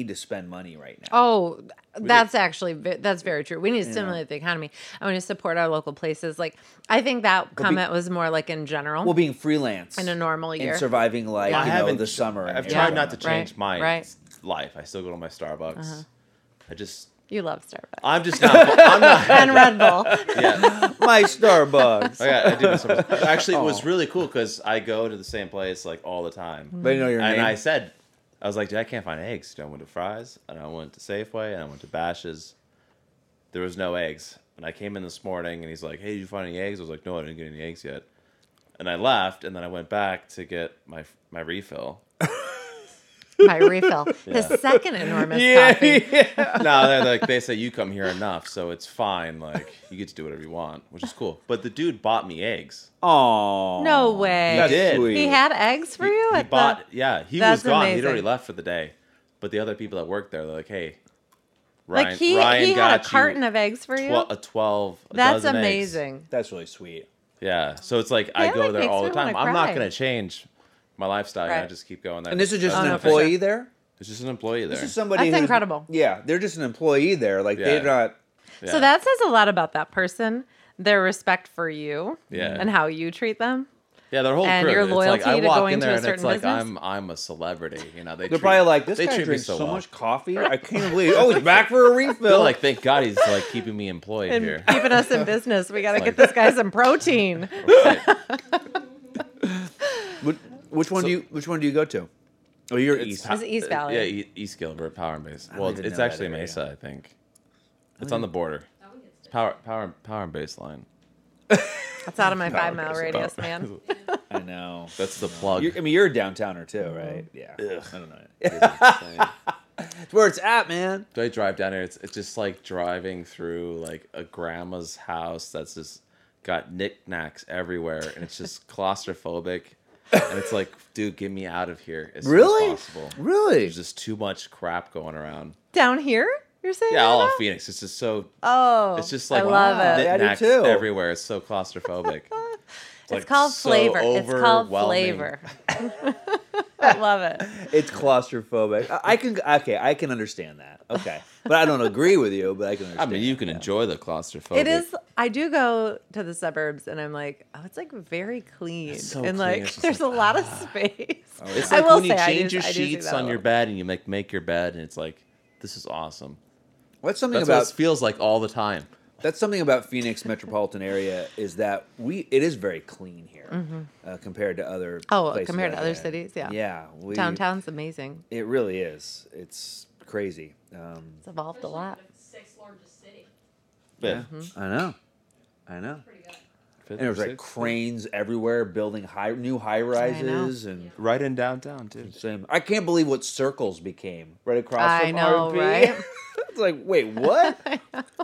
to spend money right now. Oh, that's very true. We need to stimulate the economy. I want to support our local places. Like, I think that comment was more like in general. Well, being freelance in a normal year and surviving like the summer. I've tried not to change my life. I still go to my Starbucks. You love Starbucks. I'm just not. I'm not. And Red Bull. Yeah, my Starbucks. I do my Starbucks. Actually, it was really cool because I go to the same place like all the time. But you know your name. And I was like, dude, I can't find eggs. I went to Fry's, and I went to Safeway, and I went to Bash's. There was no eggs. And I came in this morning, and he's like, hey, did you find any eggs? I was like, no, I didn't get any eggs yet. And I left, and then I went back to get my refill. My refill. The second enormous coffee. No, they say you come here enough, so it's fine. Like, you get to do whatever you want, which is cool. But the dude bought me eggs. Oh, no way! He did. Sweet. He had eggs for you. He bought. Yeah, he was gone. Amazing. He'd already left for the day. But the other people that worked there, they're like, hey, Ryan, like he Ryan had a carton of eggs for you. A 12. That's amazing. Eggs. That's really sweet. Yeah, so it's like I go there all the time. I'm not going to change my lifestyle. Right. I just keep going there. And this is just an employee there? It's just an employee there. This is somebody That's incredible. Yeah, they're just an employee there. Like, they're not... Yeah. So that says a lot about that person, their respect for you and how you treat them. Yeah, their whole and crew. your loyalty to going in there to a and certain it's like business. I'm a celebrity. You know, they're probably like, this guy drinks so much coffee. I can't believe. Oh, he's back for a refill. They're like, thank God he's like keeping me employed and here, keeping us in business. We got to get this guy some protein. Which one do you go to? Oh, you're East. Is it East Valley? Yeah, East Gilbert, Power and Base. Well, it's actually Mesa, I think. It's on the border. It's Power and Base line. That's out of my 5-mile radius, man. I know. That's the plug. You're a downtowner too, right? Yeah. Ugh. I don't know. It's where it's at, man. I drive down here. It's just like driving through like a grandma's house that's just got knickknacks everywhere, and it's just claustrophobic. And it's like, dude, get me out of here as soon as possible. Really? There's just too much crap going around. Down here? You're saying? Yeah, all of Phoenix. It's just so. Oh, it's just like I love it. knickknacks everywhere. It's so claustrophobic. It's called flavor. It's called flavor. I love it. It's claustrophobic. I can understand that. Okay, but I don't agree with you. But I can understand. I mean, you can enjoy the claustrophobic. It is. I do go to the suburbs, and I'm like, oh, it's like very clean, so and clean. like there's a lot of space. It's like when you change your sheets on your bed, and you make your bed, and it's like, this is awesome. That's what it feels like all the time. That's something about Phoenix metropolitan area is that it is very clean here compared to other places. Compared to other cities, yeah. Yeah. Downtown's amazing. It really is. It's crazy. It's evolved a lot. The 6th largest city. Yeah. I know. Pretty good. And there was like cranes everywhere building new high rises and right in downtown too. Same. I can't believe what Circles became right across from know, RP. right? It's like, wait, what?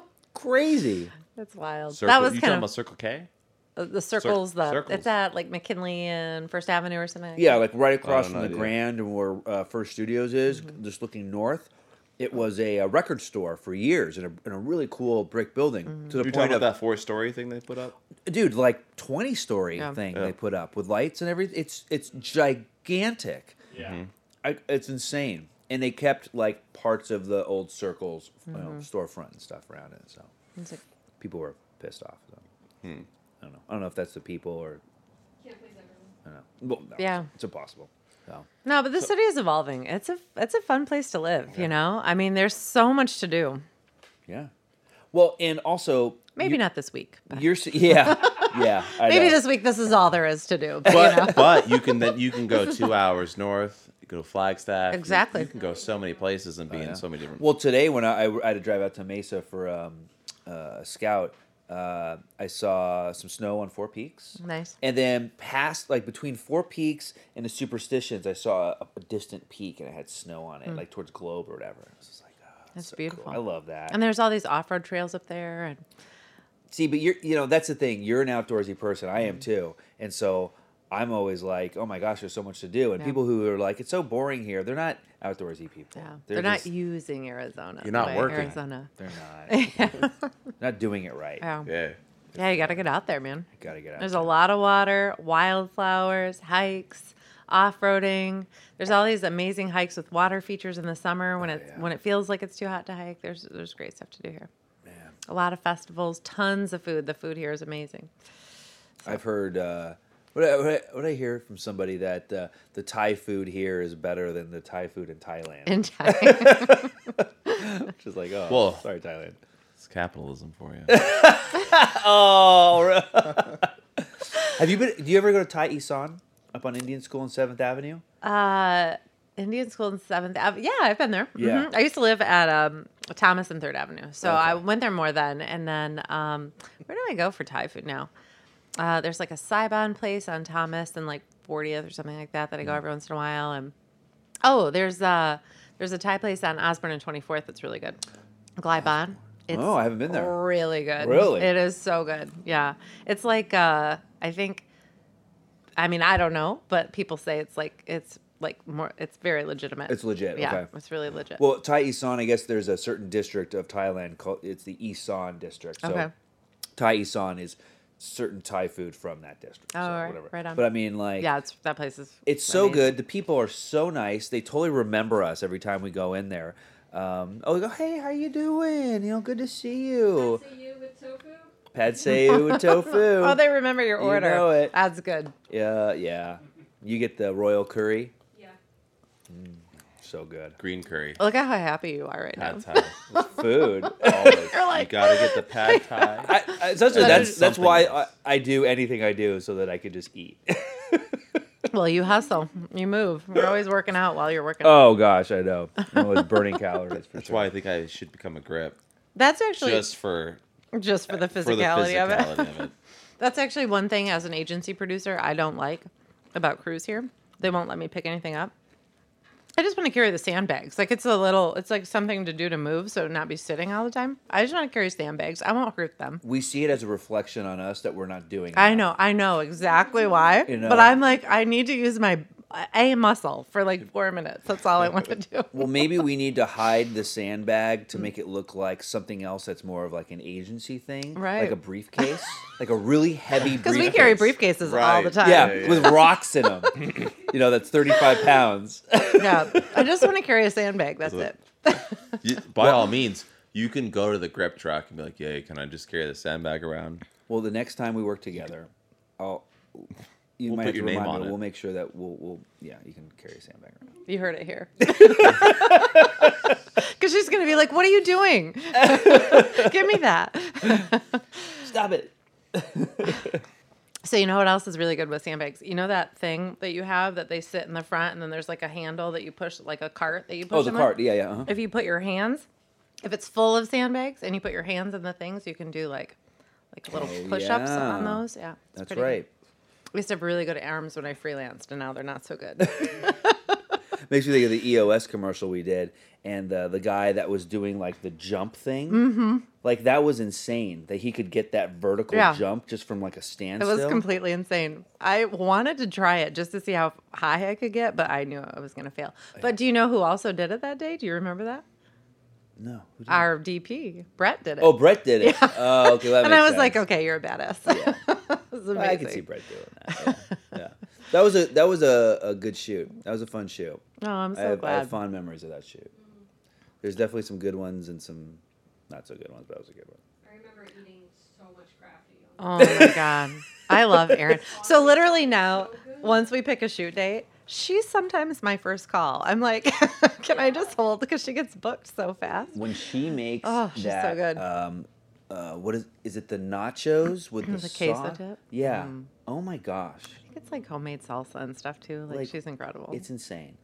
Crazy. That's wild. Circle, that was you kind talking of about Circle K? The Circles. Circles. It's at like McKinley and First Avenue or something. Yeah, like right across from the Grand and where First Studios is, just looking north. It was a record store for years in a really cool brick building. To the point of that 4-story thing they put up, dude, like 20-story thing they put up with lights and everything. It's gigantic. Yeah, it's insane. And they kept like parts of the old Circles storefront and stuff around it. So people were pissed off. So. I don't know. I don't know if that's the people or. Can't please everyone. I don't know. Well, no, yeah, it's impossible. So. No, but the city is evolving. It's a fun place to live. You know, I mean, there's so much to do. Yeah. Well, and also maybe not this week. But. Yeah. Maybe this week this is all there is to do. But you can go 2 hours north. You go to Flagstaff. Exactly. You can go so many places and be in so many different. Well, today when I had to drive out to Mesa for a scout, I saw some snow on Four Peaks. Nice. And then past, like between Four Peaks and the Superstitions, I saw a distant peak and it had snow on it, like towards Globe or whatever. I was just like, oh, that's so beautiful. Cool. I love that. And there's all these off-road trails up there. And see, but that's the thing. You're an outdoorsy person. I am too. And so I'm always like, oh my gosh, there's so much to do. And people who are like, it's so boring here, they're not outdoorsy people. Yeah. They're not using Arizona. You're not working. Arizona. They're not. Not doing it right. Yeah. Yeah, you got to get out there, man. You got to get out There's there. a lot of water, wildflowers, hikes, off-roading. There's all these amazing hikes with water features in the summer when when it feels like it's too hot to hike. There's great stuff to do here. Man. A lot of festivals, tons of food. The food here is amazing. I've heard. What I hear from somebody that the Thai food here is better than the Thai food in Thailand. In Thailand. Which is like, oh, Well- sorry, Thailand. It's capitalism for you. Oh, have you been? Do you ever go to Thai Isan up on Indian School on 7th Avenue? Indian School in 7th Avenue. Yeah, I've been there. Yeah. I used to live at Thomas and 3rd Avenue. So Okay. I went there more then. And then where do I go for Thai food now? There's like a Saigon place on Thomas and like 40th or something like that I go every once in a while. And there's a Thai place on Osborne and 24th that's really good. Glyban. It's Oh, I haven't been there. really good. Really? It is so good. Yeah. It's like I don't know, but people say it's more, it's very legitimate. It's legit, Yeah, okay. it's really legit. Well, Thai Isan, I guess there's a certain district of Thailand called, it's the Isan district. So Okay. Thai Isan is certain Thai food from that district. Oh, so right, whatever. right on. But I mean, like, Yeah, that place is it's so amazing. good. The people are so nice. They totally remember us every time we go in there. We go, hey, how you doing? Good to see you. See you with tofu? Pad Seiyu with tofu. Oh, they remember your You order. know it. That's good. Yeah. You get the royal curry. Yeah. So good. Green curry. Look at how happy you are right Pad now. Thai. Food. Always. You're like- You gotta get the pad Thai. That's something why else. I do anything I do so that I could just eat. Well, you hustle. You move. We're always working out while you're working. Oh gosh, I know. I'm always burning calories for That's sure. why I think I should become a grip. That's actually Just for for the for the physicality of it. physicality of it. That's actually one thing as an agency producer I don't like about crews here. They won't let me pick anything up. I just want to carry the sandbags. Like it's like something to do to move, so not be sitting all the time. I just want to carry sandbags. I won't hurt them. We see it as a reflection on us that we're not doing. I enough. know exactly why. You know? But I'm like, I need to use my A muscle for like 4 minutes. That's all I want to do. Well, maybe we need to hide the sandbag to make it look like something else that's more of like an agency thing, Right. Like a briefcase, like a really heavy. Because we briefcase. carry briefcases all the Right. time. Yeah, with rocks in them. That's 35 pounds. Yeah. I just want to carry a sandbag. That's it. By all means, you can go to the grip truck and be like, "Yeah, can I just carry the sandbag around?" Well, the next time we work together, you We'll might put have to your name remind on me. it. We'll make sure that you can carry a sandbag around. You heard it here. Because she's going to be like, what are you doing? Give me that. Stop it. So you know what else is really good with sandbags? You know that thing that you have that they sit in the front and then there's like a handle that you push, like a cart that you push Oh, the them on? cart. Yeah. Uh-huh. If you put your hands, if it's full of sandbags and you put your hands in the things, you can do like little Oh, push-ups yeah. on those. Yeah, it's That's pretty good. right. I used to have really good arms when I freelanced, and now they're not so good. Makes me think of the EOS commercial we did, and the guy that was doing like the jump thing. Mm-hmm. Like that was insane that he could get that vertical Yeah. jump just from like a It standstill. was completely insane. I wanted to try it just to see how high I could get, but I knew I was going to fail. But do you know who also did it that day? Do you remember that? No. Who did Our DP, Brett, did it. Oh, Brett did it. Oh, okay. That and I makes was like, sense. okay, you're a badass. Yeah. It was amazing. I can see Brett doing that. Yeah. That was a good shoot. That was a fun shoot. Oh, I'm I so have glad. fond memories of that shoot. There's definitely some good ones and some not so good ones, but that was a good one. I remember eating so much crafty. Oh my God. I love Erin. So literally now, once we pick a shoot date, she's sometimes my first call. I'm like, can I just hold? Because she gets booked so fast. When she makes Oh, she's so that, good. what is it? The nachos with the The queso sauce? dip? Yeah. Oh my gosh, I think it's like homemade salsa and stuff too. Like, Like, she's incredible. it's insane.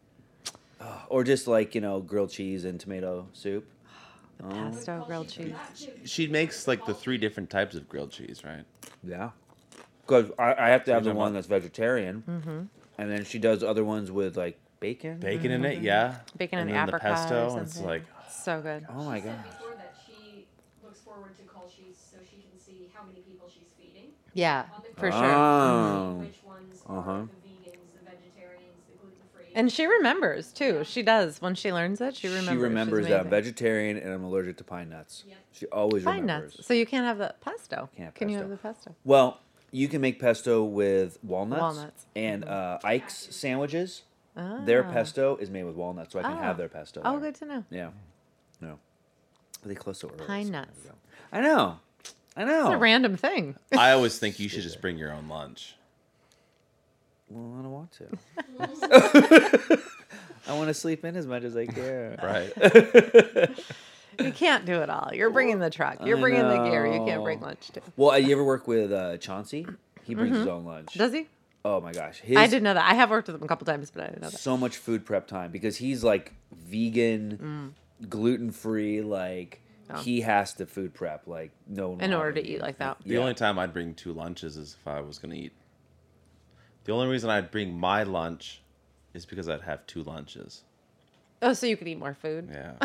Oh, or just like grilled cheese and tomato soup. the pesto grilled cheese. She makes like the 3 different types of grilled cheese, right? Yeah. Because I have to have the talking one about- that's vegetarian, and then she does other ones with like bacon. Bacon in it, yeah. Bacon and, then the apricot. pesto, or and it's something. like So good. Oh my She said god. before that she looks forward to call sheets so she can see how many people she's feeding. Yeah, On the for call, sure. Oh. Which ones are Uh-huh. the vegans, the vegetarians, the gluten-free. And she remembers too. She does. When she learns it, she remembers. She She's remembers that I'm amazing. vegetarian and I'm allergic to pine nuts. Yep. She always Pine remembers. nuts. So you can't have the pesto. Can't have Can you pesto. have the pesto? Well, You can make pesto with walnuts. Walnuts. And Ike's sandwiches. Ah. Their pesto is made with walnuts, so I can have their pesto. Oh, there. good to know. Yeah. No. But they close so early. Pine so nuts. there we go. I know. It's a random thing. I always think you should just bring your own lunch. Well, I don't want to. I want to sleep in as much as I can. Right. You can't do it all. You're bringing the truck. You're bringing the gear. You can't bring lunch too. Well, you ever work with Chauncey? He brings his own lunch. Does he? Oh my gosh. I didn't know that. I have worked with him a couple times, but I didn't know that. So much food prep time because he's like vegan, gluten free. Like he has to food prep. Like no. In order to eat like that. The only time I'd bring 2 lunches is if I was going to eat. The only reason I'd bring my lunch is because I'd have 2 lunches. Oh, so you could eat more food? Yeah.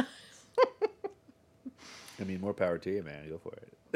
I mean, more power to you, man. Go for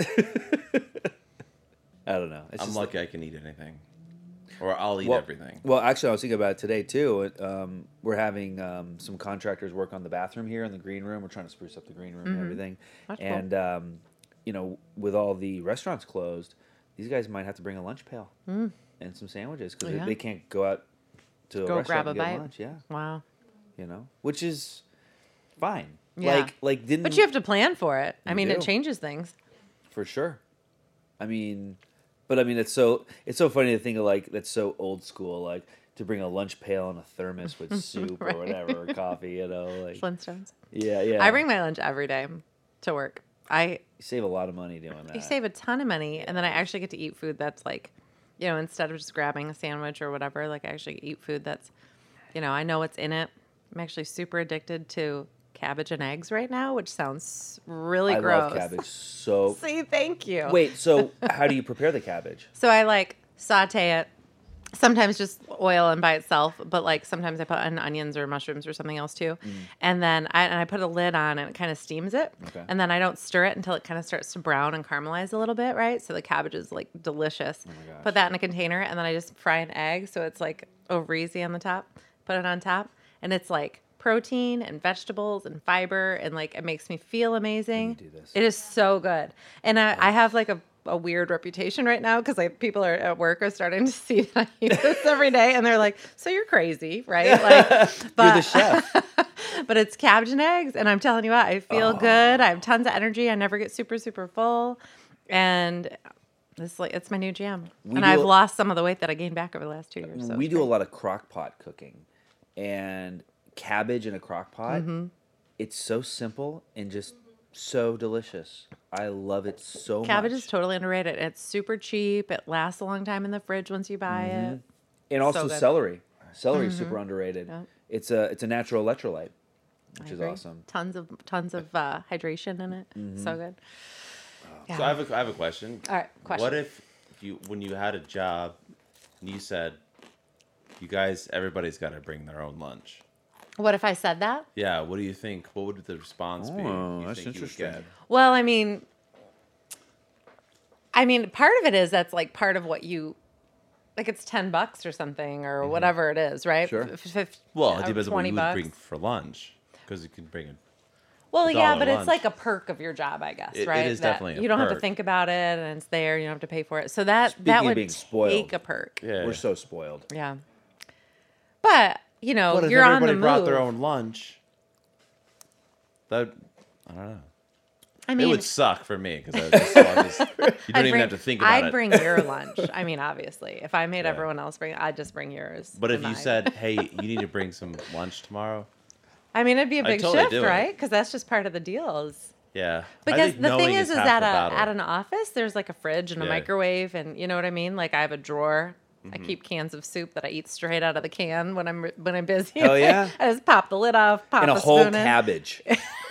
it. I don't know. It's I'm just lucky I can eat anything. Or I'll eat everything. Well, actually, I was thinking about it today, too. We're having some contractors work on the bathroom here in the green room. We're trying to spruce up the green room and everything. That's cool. And, you know, with all the restaurants closed, these guys might have to bring a lunch pail and some sandwiches because they can't go out to a Go restaurant grab a and get bite. lunch. Yeah. Wow. You know, which is fine. Yeah. Like didn't. But you have to plan for it. I You mean, it do. changes things. For sure. I mean, it's so funny to think of like that's so old school, like to bring a lunch pail and a thermos with soup Right. or whatever, or coffee, you know, like Flintstones. yeah. I bring my lunch every day to work. You save a lot of money doing that. You save a ton of money, and then I actually get to eat food that's like, you know, instead of just grabbing a sandwich or whatever, like I actually eat food that's, you know, I know what's in it. I'm actually super addicted to cabbage and eggs right now, which sounds really I gross. love cabbage so. See, thank you. Wait, so how do you prepare the cabbage? So I like saute it. Sometimes just oil and by itself, but like sometimes I put in onions or mushrooms or something else too. And then I put a lid on and it kind of steams it. Okay. And then I don't stir it until it kind of starts to brown and caramelize a little bit, right? So the cabbage is like delicious. my gosh. Put that in a container and then I just fry an egg so it's like over easy on the top. Put it on top and it's like protein and vegetables and fiber and like it makes me feel amazing. do this. It is so good. And I have like a weird reputation right now because like people are at work are starting to see that I eat this every day and they're like, so you're crazy, right? Like, but, You're the chef. but it's cabbage and eggs and I'm telling you what, I feel good. I have tons of energy. I never get super, super full. And it's my new jam. And I've lost some of the weight that I gained back over the last 2 years. So We do a lot of crock pot cooking, and cabbage in a crock pot. It's so simple and just so delicious. I love it so Cabbage much. is totally underrated. It's super cheap. It lasts a long time in the fridge once you buy it. And also good. celery. Celery is super underrated. Yeah. It's a natural electrolyte, which I is agree. awesome. Tons of hydration in it. So good. Yeah. So I have a question. All right, question. What if when you had a job and you said, everybody's got to bring their own lunch? What if I said that? Yeah, what do you think? What would the response be? Oh, you that's think you would interesting. get? Well, I mean, part of it is that's like part of what you, like it's $10 or something or whatever it is, right? Sure. Well, it or depends on what you would $20. bring for lunch, because you can bring it. Well, $1 yeah, but lunch. it's like a perk of your job, I guess, It right? is That definitely a you don't have to perk. think about it, and it's there. You don't have to pay for it. So that Speaking of would being spoiled. take a perk. Yeah. We're so spoiled. Yeah. But you know, But if you're on the everybody move. brought their own lunch, I don't know. I It mean, would suck for me because you don't even have to think about I'd it. bring your lunch. I mean, obviously, if I made everyone else bring, I'd just bring yours. But if and you mine. said, "Hey, you need to bring some lunch tomorrow," I mean, it'd be a I'd big totally shift, do it. right? Because that's just part of the deals. yeah, I Because think the thing knowing is half that the battle. at an office, there's like a fridge and a Yeah. microwave, and you know what I mean. Like I have a drawer. I keep cans of soup that I eat straight out of the can when I'm busy. Hell yeah. I just pop the lid off, pop And a a whole spoon in. cabbage.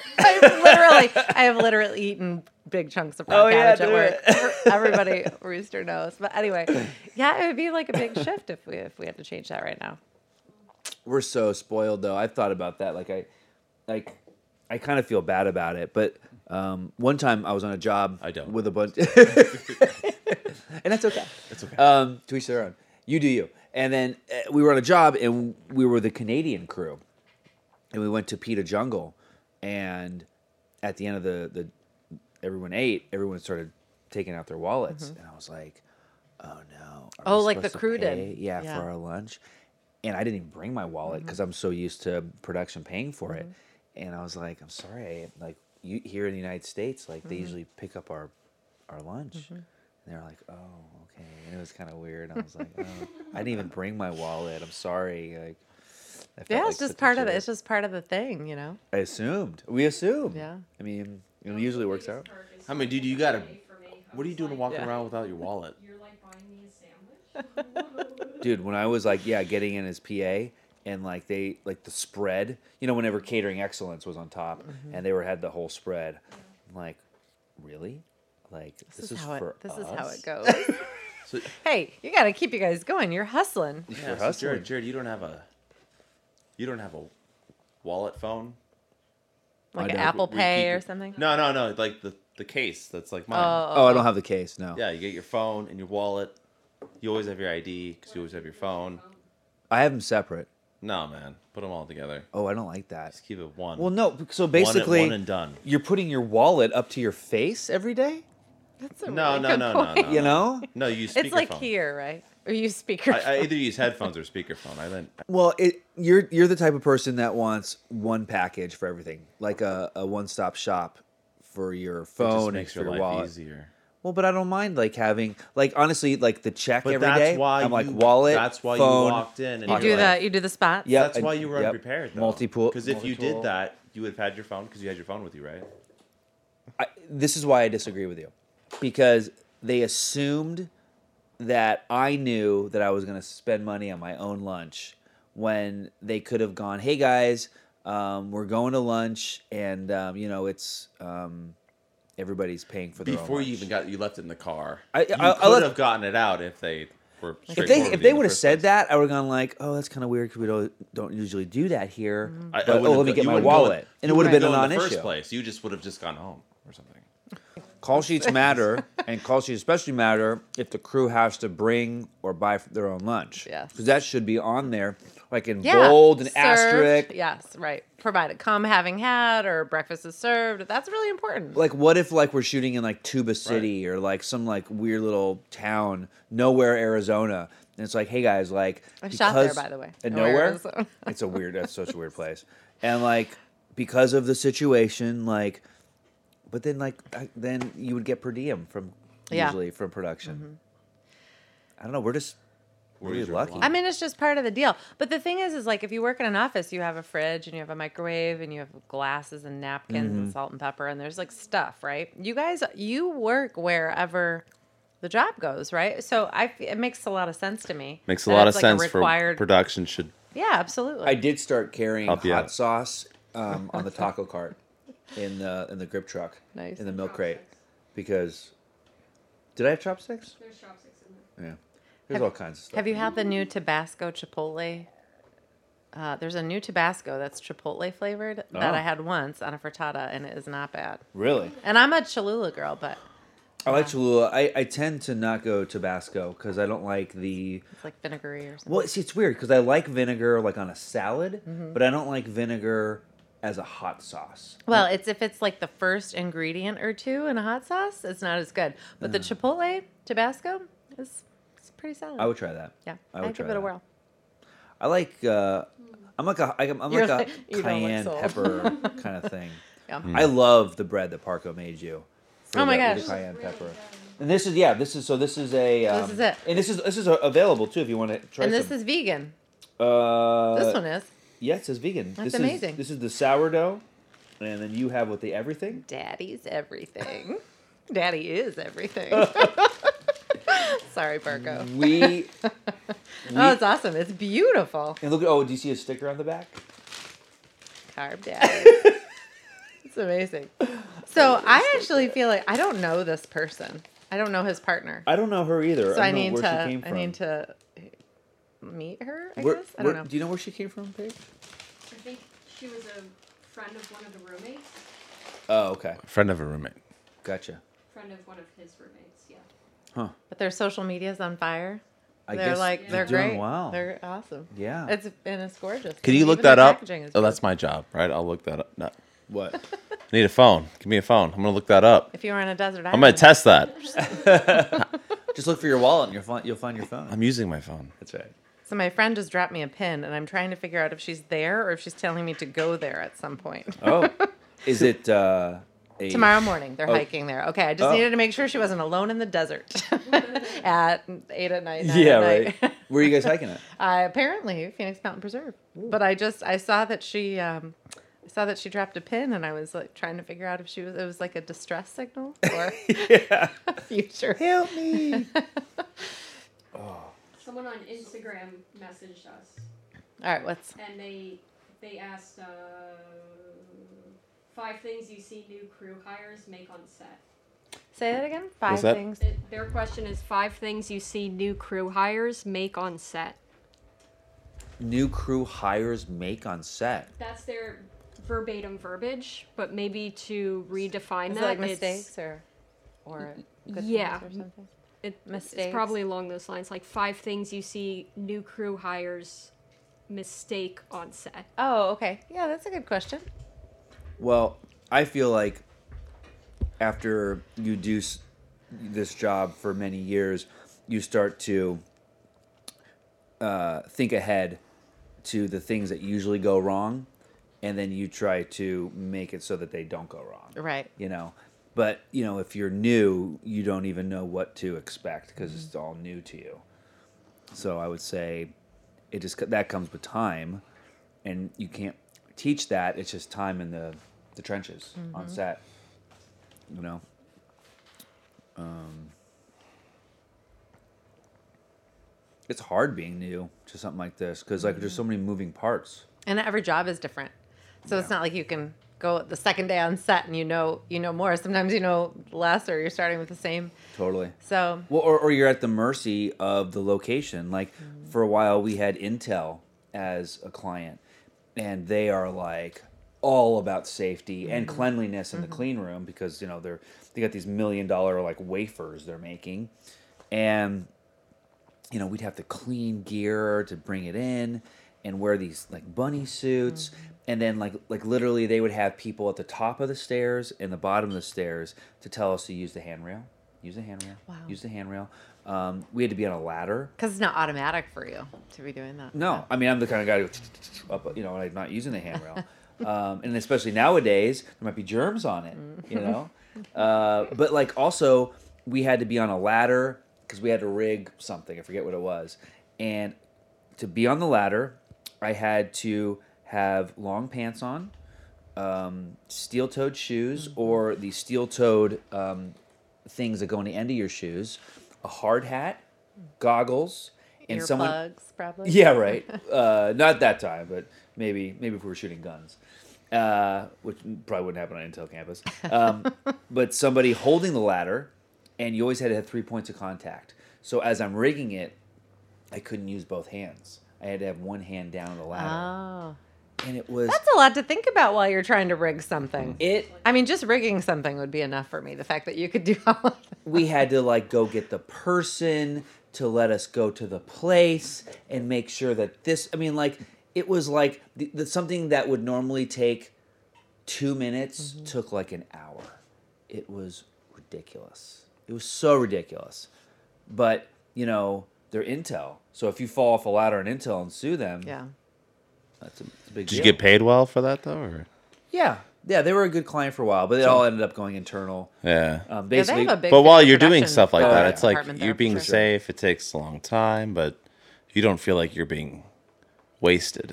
I have literally eaten big chunks of raw Oh, yeah, cabbage at do work. Everybody, Rooster knows. But anyway, yeah, it would be like a big shift if we had to change that right now. We're so spoiled, though. I've thought about that. I kind of feel bad about it. But one time I was on a job I don't. with a bunch, and that's okay. It's okay. To each their own. You do you. And then we were on a job, and we were the Canadian crew, and we went to Pita Jungle, and at the end of the everyone ate. Everyone started taking out their wallets, and I was like, oh no. Are Oh, we like the supposed to crew did. pay? Yeah, Yeah. for our lunch. And I didn't even bring my wallet because I'm so used to production paying for it. And I was like, I'm sorry. Like you here in the United States, like they usually pick up our lunch. And they're like, oh, okay. And it was kind of weird. I was like, oh, I didn't even bring my wallet. I'm sorry. Like, I felt Yeah, like it's just such a part of it. jerk. It's just part of the thing, you know. I assumed. We assumed. Yeah. I mean, it usually works out. I mean, dude, you gotta. What are you doing walking around without your wallet? You're like buying me a sandwich. Dude, when I was like, getting in as PA and like they like the spread, whenever Catering Excellence was on top and they had the whole spread. I'm like, really? Like this is for This us? is how it goes. So, Hey, you got to keep you guys going. You're hustling. You're yeah, so hustling. Jared, you don't have a wallet phone? Like I an don't. Apple Where you Pay keep or your- something. No, like the case that's like mine. Oh, I don't have the case. No. Yeah, you get your phone and your wallet. You always have your ID because you always have your phone. I have them separate. No, man, put them all together. Oh, I don't like that. Just keep it one. Well, no. So basically, one and done. you're putting your wallet up to your face every day. That's a No, really no, good no, no, point. no. You know? No, you use speakerphone. It's like here, right? Or you speaker. I either use headphones or speakerphone. I then Well, you're the type of person that wants one package for everything, like a one-stop shop for your it phone just and makes for your your life wallet. easier. Well, but I don't mind like having honestly like the check But every that's day. why I'm like you- wallet. That's why phone, you walked in and you pocket do you're like, the you do the spots. Yep, That's why you were yep. unprepared. Though. Multi-pool. Because if you multi-tool. did that, you would have had your phone because you had your phone with you, right? This is why I disagree with you, because they assumed that I knew that I was going to spend money on my own lunch when they could have gone, hey guys, we're going to lunch and it's everybody's paying for their own Before you lunch. even you left it in the car. I You could let- have gotten it out if they were. If they would have said that, I would have gone like, oh, that's kind of weird because we don't usually do that here. But, let me get my wallet, and it would have been a in the non-issue. first place. You just would have just gone home or something. Call sheets matter, and call sheets especially matter if the crew has to bring or buy their own lunch. Yes. Because that should be on there, like in Yeah. bold and Served. asterisk. Yes, right. Provided, come having had, or breakfast is served. That's really important. Like, what if like we're shooting in like Tuba City or like some like weird little town, nowhere, Arizona, and it's like, hey guys, like I shot there, because- by the way. In Nowhere, nowhere, Arizona. it's a weird. That's such a weird place, and like because of the situation, like, but then like then you would get per diem from Yeah. usually from production. I don't know. We're just really your lucky. wallet? I mean, it's just part of the deal. But the thing is like if you work in an office, you have a fridge and you have a microwave and you have glasses and napkins and salt and pepper and there's like stuff, right? You guys, you work wherever the job goes, right? So it makes a lot of sense to me. Makes a that lot it's of like a sense required, for production should. Yeah, absolutely. I did start carrying Help you hot out. sauce on the taco cart in the grip truck Nice. in the milk crate because did I have chopsticks? There's chopsticks in there. Yeah, there's all kinds of stuff. Have you had the new Tabasco Chipotle? There's a new Tabasco that's Chipotle flavored that Oh. I had once on a frittata, and it is not bad. Really? And I'm a Cholula girl, but I like Cholula. I tend to not go Tabasco because I don't like the. it's like vinegary or something. Well, see, it's weird because I like vinegar like on a salad, Mm-hmm. but I don't like vinegar as a hot sauce. Well, it's if it's like the first ingredient or two in a hot sauce, it's not as good. But the Chipotle Tabasco is it's pretty solid. I would try that. yeah, I would I'd give try it a that. whirl. I like. I'm like a. I'm You're like like- a you don't look cayenne sold. pepper kind of thing. Yeah. I love the bread that Parco made you. Oh my with gosh. the cayenne Really pepper. good. And this is a. This is it. And this is available too if you want to try. And this some. is vegan. This This one is. Yeah, it says vegan. That's this amazing. This is the sourdough, and then you have with the everything. Daddy's everything. Daddy is everything. Sorry, Parco. We. Oh, it's awesome. It's beautiful. And look at. Oh, do you see a sticker on the back? Carb Daddy. It's amazing. So I actually feel like I don't know this person. I don't know his partner. I don't know her either. So I I don't know need where to. she came I from. need to meet her. I Where- guess I don't know. Do you know where she came from, Paige? I think she was a friend of one of the roommates. Oh, okay. Friend of a roommate. Gotcha. Friend of one of his roommates, yeah. Huh. But their social media's on fire. I They're guess like they're they're doing great. well. They're awesome. Yeah. It's gorgeous. Can you And look even their that up? packaging is Oh, good. that's my job, right? I'll look that up. No. What? I need a phone. Give me a phone. I'm gonna look that up. If you were on a desert island. I'm gonna test that. Just Just look for your wallet and you'll find your phone. I'm using my phone. That's right. So my friend just dropped me a pin, and I'm trying to figure out if she's there or if she's telling me to go there at some point. Oh, is it Tomorrow morning, they're Oh. hiking there. Okay, I just Oh. needed to make sure she wasn't alone in the desert at 8 at night. 9 Yeah, at right. night. Where are you guys hiking at? Apparently, Phoenix Mountain Preserve. But I saw that she dropped a pin, and I was like trying to figure out if it was like a distress signal or Yeah. future. Help me. Someone on Instagram messaged us, All right, what's and they asked 5 things you see new crew hires make on set. say that again? 5 that? things. Their question is 5 things you see new crew hires make on set. New crew hires make on set. That's their verbatim verbiage, but maybe to redefine Is it that, like it's- mistakes or good Yeah. things or something? It's Mistakes? probably along those lines, like 5 things you see new crew hires mistake on set. Oh, okay. Yeah, that's a good question. Well, I feel like after you do this job for many years, you start to think ahead to the things that usually go wrong, and then you try to make it so that they don't go wrong. Right. You know, but you know, if you're new, you don't even know what to expect because it's all new to you. So I would say that comes with time, and you can't teach that. It's just time in the trenches on set. You know. It's hard being new to something like this because like there's so many moving parts. And every job is different. So it's not like you can go the second day on set and you know more. Sometimes you know less or you're starting with the same. Totally. So Well, or you're at the mercy of the location. Like for a while, we had Intel as a client, and they are like all about safety and cleanliness in the clean room because you know they got these $1 million like wafers they're making, and you know we'd have to clean gear to bring it in and wear these like bunny suits. And then like literally they would have people at the top of the stairs and the bottom of the stairs to tell us to use the handrail. Use the handrail. Wow. Use the handrail. We had to be on a ladder. because it's not automatic for you to be doing that. No, I mean I'm the kind of guy who up, you know, like not using the handrail. And especially nowadays, there might be germs on it, you know. But like also, we had to be on a ladder because we had to rig something. I forget what it was. And to be on the ladder, I had to have long pants on, steel-toed shoes, or the steel-toed things that go on the end of your shoes, a hard hat, goggles, and someone. Earplugs, probably. Yeah, right. Not that time, but maybe if we were shooting guns, which probably wouldn't happen on Intel campus. But somebody holding the ladder, and you always had to have 3 points of contact. So as I'm rigging it, I couldn't use both hands. I had to have one hand down the ladder, Oh. and it was That's a lot to think about while you're trying to rig something. it. I mean, just rigging something would be enough for me. The fact that you could do all of that. We had to like go get the person to let us go to the place and make sure that this. I mean, like it was like something that would normally take 2 minutes took like an hour. It was ridiculous. It was so ridiculous. But you know they're Intel, so if you fall off a ladder in Intel and sue them, Yeah. that's a big Did deal. you get paid well for that though? Or? Yeah, they were a good client for a while, but it all ended up going internal. Yeah. Yeah, they Basically, have a big But while you're doing production stuff like Oh, that, yeah. it's like department there, you're being for sure. safe. It takes a long time, but you don't feel like you're being wasted.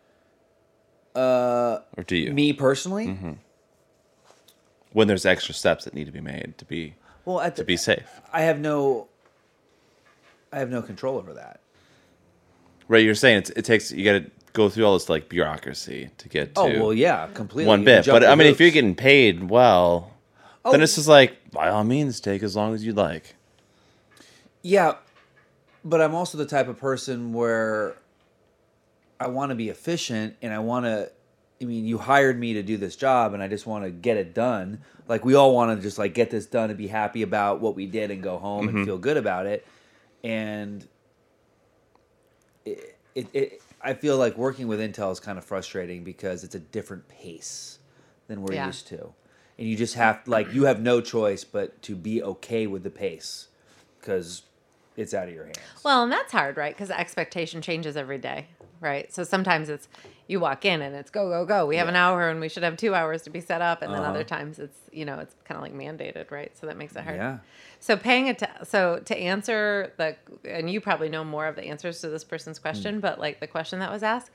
Or do you? me personally, When there's extra steps that need to be made to be well, to be safe. I have no control over that. Right, you're saying it takes you got to go through all this like bureaucracy to get to Oh well, yeah, completely. one You bit. jump But the I mean, if you're hoops. getting paid well, Oh. then it's just like by all means take as long as you'd like. Yeah, but I'm also the type of person where I want to be efficient and I want to. I mean, you hired me to do this job, and I just want to get it done. Like we all want to just like get this done and be happy about what we did and go home and feel good about it. And I feel like working with Intel is kind of frustrating because it's a different pace than we're Yeah. used to, and you just have like you have no choice but to be okay with the pace because it's out of your hands. Well, and that's hard, right? Because the expectation changes every day, right? So sometimes it's you walk in and it's go, go, go. We have an hour and we should have 2 hours to be set up. And then other times it's, it's kind of like mandated, right? So that makes it hard. Yeah. So so to answer and you probably know more of the answers to this person's question, but like the question that was asked,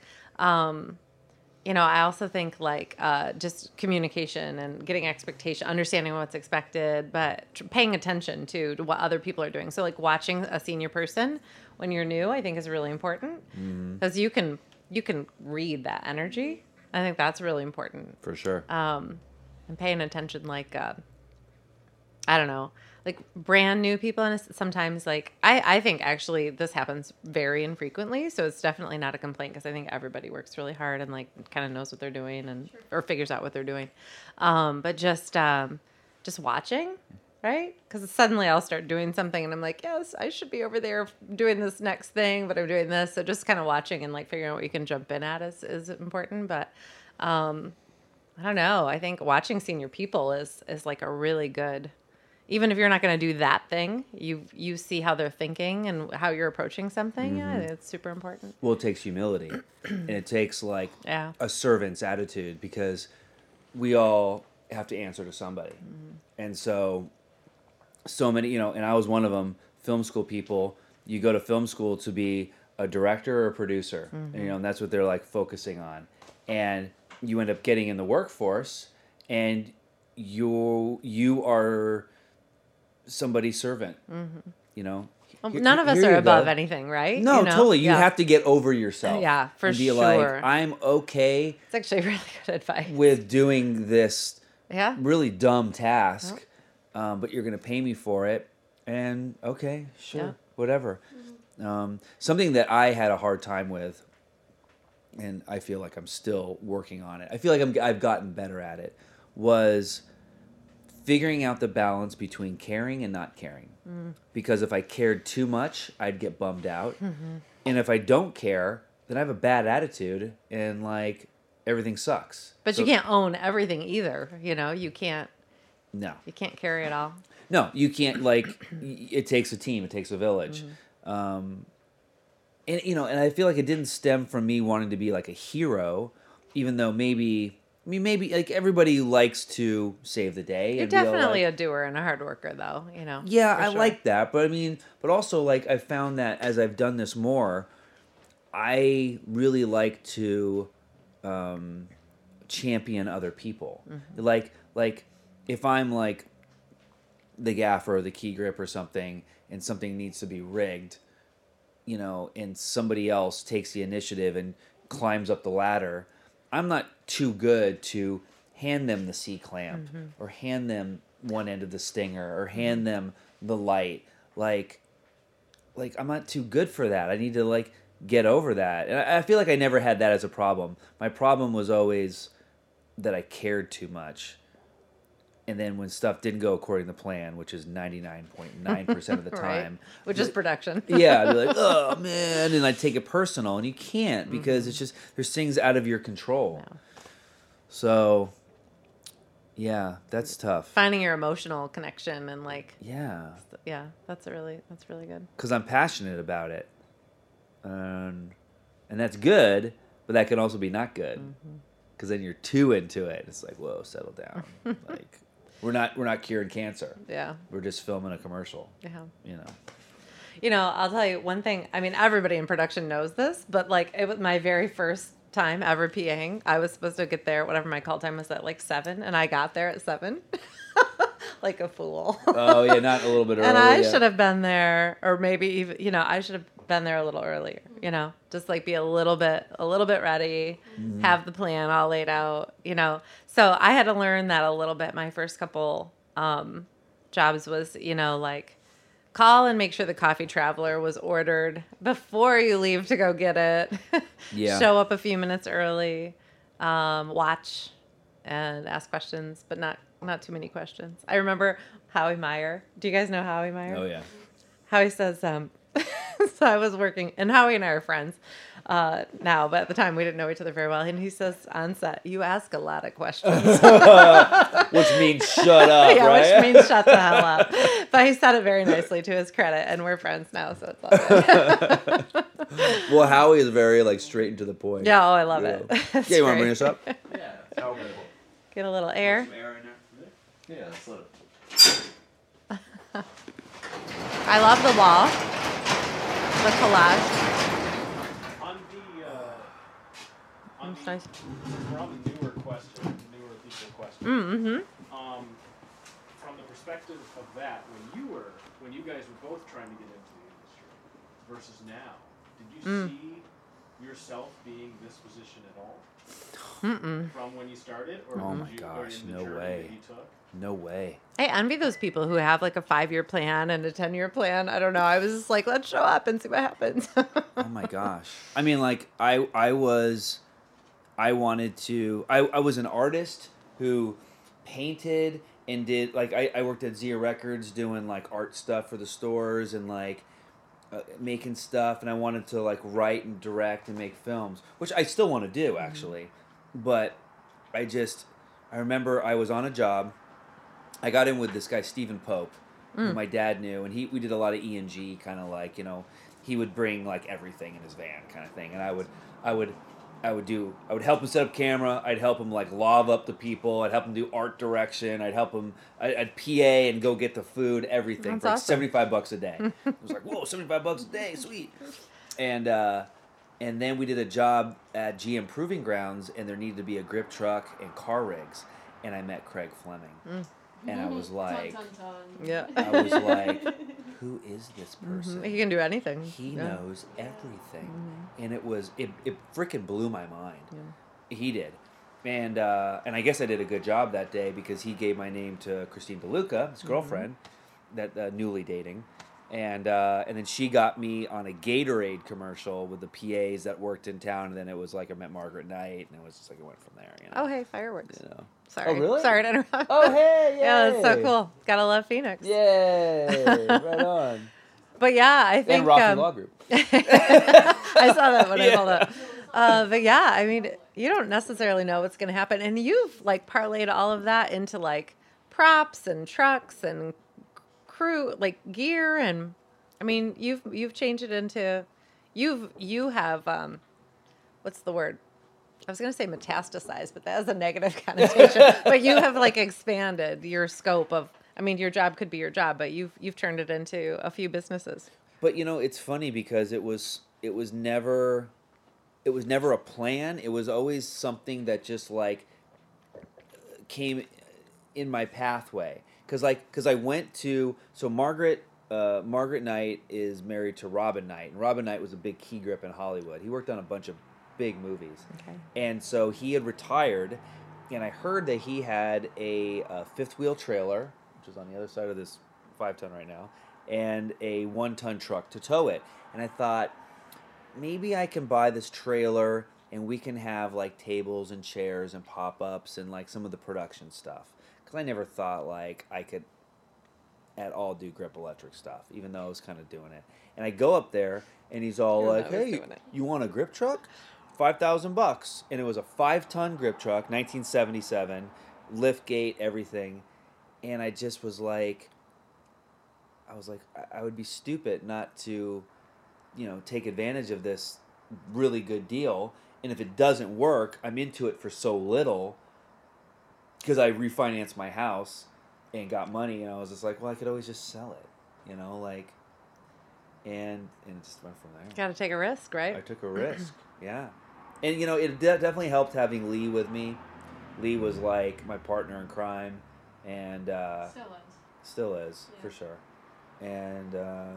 I also think like just communication and getting expectation, understanding what's expected, but paying attention to what other people are doing. So like watching a senior person when you're new, I think is really important because you can read that energy. I think that's really important. For sure. And paying attention, like, I don't know, like brand new people. And sometimes like, I think actually this happens very infrequently. So it's definitely not a complaint because I think everybody works really hard and like kind of knows what they're doing and, or figures out what they're doing. But just watching, right? Because suddenly I'll start doing something and I'm like, yes, I should be over there doing this next thing, but I'm doing this. So just kind of watching and like figuring out what you can jump in at is important. But, I don't know. I think watching senior people is like a really good, even if you're not going to do that thing, you see how they're thinking and how you're approaching something. Yeah, it's super important. Well, it takes humility and it takes like a servant's attitude because we all have to answer to somebody. And so many, and I was one of them, film school people, you go to film school to be a director or a producer, and that's what they're like focusing on. And you end up getting in the workforce and you are somebody's servant, Well, none of us are above anything, right? No, totally. You have to get over yourself. Yeah, for and be sure. like, I'm okay. It's actually really good advice. With doing this really dumb task, Yeah. But you're going to pay me for it. And okay, sure, whatever. Something that I had a hard time with, and I feel like I'm still working on it. I feel like I've gotten better at it, was figuring out the balance between caring and not caring. Because if I cared too much, I'd get bummed out. And if I don't care, then I have a bad attitude and like everything sucks. But you can't own everything either. You can't. No. You can't carry it all. No, you can't. Like, it takes a team. It takes a village. And I feel like it didn't stem from me wanting to be like a hero, even though maybe like everybody likes to save the day. You're and definitely a doer and a hard worker, though. Yeah, I sure. like that, but also like I found that as I've done this more, I really like to champion other people. Like if I'm like the gaffer or the key grip or something, and something needs to be rigged, and somebody else takes the initiative and climbs up the ladder, I'm not too good to hand them the C-clamp or hand them one end of the stinger or hand them the light. Like I'm not too good for that. I need to like get over that. And I feel like I never had that as a problem. My problem was always that I cared too much. And then when stuff didn't go according to plan, which is 99.9% of the time. Right. Which is production. Yeah, I'd be like, oh, man. And I'd take it personal. And you can't because it's just, there's things out of your control. Yeah. So, yeah, that's tough. Finding your emotional connection and like. Yeah. Yeah, that's really good. Because I'm passionate about it. And that's good, but that can also be not good. Because then you're too into it. It's like, whoa, settle down. Like, we're not curing cancer. Yeah. We're just filming a commercial. Yeah. I'll tell you one thing. I mean, everybody in production knows this, but like it was my very first time ever PAing. I was supposed to get there, whatever my call time was, at like 7, and I got there at 7. Like a fool. Oh yeah, not a little bit early. And I should have been there, or maybe even, I should have been there a little earlier. Just like be a little bit ready, have the plan all laid out. So I had to learn that a little bit. My first couple jobs was, like call and make sure the Coffee Traveler was ordered before you leave to go get it. Yeah. Show up a few minutes early, watch and ask questions, but not too many questions. I remember Howie Meyer. Do you guys know Howie Meyer? Oh yeah. Howie says, so I was working, and Howie and I are friends. now, but at the time we didn't know each other very well. And he says on set, "You ask a lot of questions." Which means shut up, Yeah, right? which means shut the hell up. But he said it very nicely to his credit, and we're friends now, so it's all good. Well, Howie is very like straight and to the point. Yeah, oh, I love Yeah. it. Yeah, It's you want to bring great. us up? Yeah, it's all good. Get a little air. Some air in there. Yeah, let's let it. I love the wall, the collage. On the It's nice. we're on the newer people question. Mm-hmm. From the perspective of that, when you guys were both trying to get into the industry versus now, did you see yourself being this position at all? From when you started, or Oh did my you, gosh, or in the no journey way. that you took? No way. I envy those people who have like a 5-year plan and a 10-year plan. I don't know. I was just like, let's show up and see what happens. Oh my gosh. I mean, like I was an artist who painted and did like I worked at Zia Records doing like art stuff for the stores and like making stuff, and I wanted to like write and direct and make films, which I still want to do actually. But I remember I was on a job. I got in with this guy Stephen Pope, who my dad knew, and we did a lot of E&G, kind of like, you know, he would bring like everything in his van kind of thing, and I would help him set up camera. I'd help him like love up the people. I'd help him do art direction. I'd PA and go get the food, everything. That's for like awesome. $75 a day. It was like, whoa, $75 a day, sweet. And then we did a job at GM Proving Grounds, and there needed to be a grip truck and car rigs, and I met Craig Fleming, and I was like, Dun, dun, dun. Yeah. I was like, who is this person? He can do anything. He Yeah. knows everything, and it freaking blew my mind. He did, and I guess I did a good job that day because he gave my name to Christine DeLuca, his girlfriend, that newly dating, and then she got me on a Gatorade commercial with the PAs that worked in town, and then it was like I met Margaret Knight, and it was just like it went from there. You know? Oh, hey, fireworks. You know. Sorry. Oh, really? Sorry to interrupt. Oh, hey, Yeah, that's so yay. cool. Gotta love Phoenix. Yay! Right on. But yeah, I think... And Rocky Law Group. I saw that when I pulled up. But yeah, I mean, you don't necessarily know what's going to happen. And you've like parlayed all of that into like props and trucks and crew, like gear. And I mean, you've changed it into, you have, what's the word? I was going to say metastasized, but that has a negative connotation. But you have like expanded your scope of, I mean, your job could be your job, but you've turned it into a few businesses. But you know, it's funny because it was never a plan. It was always something that just like came in my pathway. Cause I went to Margaret Knight is married to Robin Knight, and Robin Knight was a big key grip in Hollywood. He worked on a bunch of big movies, and so he had retired, and I heard that he had a fifth wheel trailer, which is on the other side of this 5-ton right now, and a 1-ton truck to tow it. And I thought, maybe I can buy this trailer and we can have like tables and chairs and pop-ups and like some of the production stuff. Because I never thought like I could at all do grip electric stuff, even though I was kind of doing it. And I go up there and he's all Even like, though I was hey, doing it. you want a grip truck? $5,000. And it was a 5-ton grip truck, 1977, lift gate, everything. And I just was like, I would be stupid not to, you know, take advantage of this really good deal. And if it doesn't work, I'm into it for so little because I refinanced my house and got money. And I was just like, well, I could always just sell it, you know, like, and it just went from there. Got to take a risk, right? I took a risk, yeah. And, you know, it definitely helped having Lee with me. Lee was like my partner in crime, and still is, Yeah. for sure. And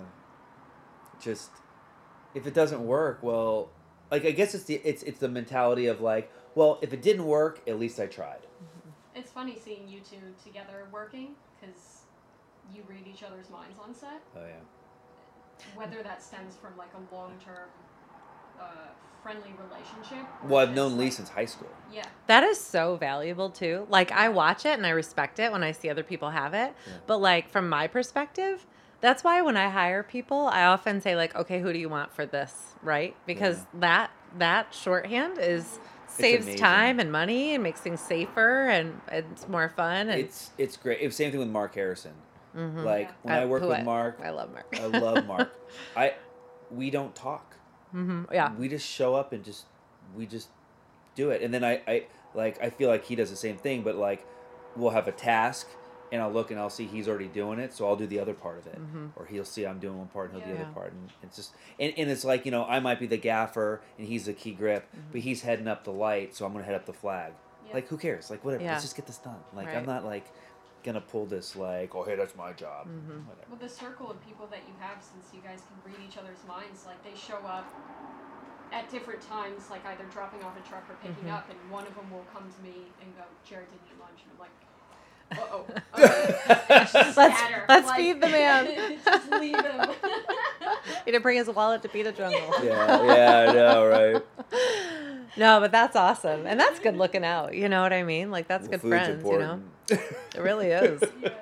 just, if it doesn't work, well, like, I guess it's the mentality of like, well, if it didn't work, at least I tried. It's funny seeing you two together working because you read each other's minds on set. Oh, yeah. Whether that stems from like a long-term friendly relationship. or Well, I've just, known Lee like- since high school. Yeah. That is so valuable too. Like I watch it and I respect it when I see other people have it. Yeah. But like from my perspective, that's why when I hire people, I often say like, okay, who do you want for this? Right? Because that shorthand saves amazing. time and money and makes things safer and it's more fun. And It's great. It was same thing with Mark Harrison. Like Yeah. when I work with Mark, I love Mark. I love Mark. We don't talk. Yeah. We just show up and we just do it. And then I feel like he does the same thing, but like we'll have a task and I'll look and I'll see he's already doing it, so I'll do the other part of it. Or he'll see I'm doing one part and he'll do the Yeah. other part. And it's just and it's like, you know, I might be the gaffer and he's the key grip, but he's heading up the light, so I'm gonna head up the flag. Yeah. Like who cares? Like whatever. Yeah. Let's just get this done. Like Right. I'm not like gonna pull this like, oh hey, that's my job. Whatever. Well, the circle of people that you have, since you guys can read each other's minds, like they show up at different times, like either dropping off a truck or picking up, and one of them will come to me and go, "Jared, did you lunch?" And I'm like, "Uh-oh." Okay. Let's feed the man. Just leave him. He didn't bring his wallet to beat a jungle. Yeah, I know, right? No, but that's awesome. And that's good looking out. You know what I mean? Like, that's good Food's friends, you know? important. It really is. Yeah.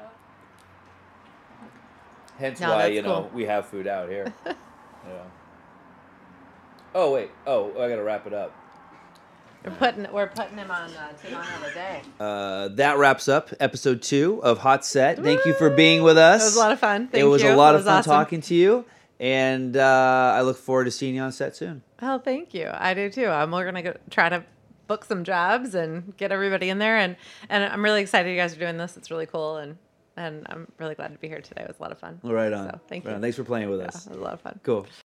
Hence No, why, that's you know, cool. we have food out here. Yeah. Oh, wait. Oh, I got to wrap it up. We're putting him on Tonight of the Day. That wraps up episode 2 of Hot Set. Thank you for being with us. It was a lot of fun. Thank it was you. a lot It of was fun awesome. talking to you. And I look forward to seeing you on set soon. Oh, thank you. I do too. We're going to go try to book some jobs and get everybody in there. And I'm really excited you guys are doing this. It's really cool. And I'm really glad to be here today. It was a lot of fun. Right on. So, thank Right you. on. Thanks for playing with Yeah, us. it was a lot of fun. Cool.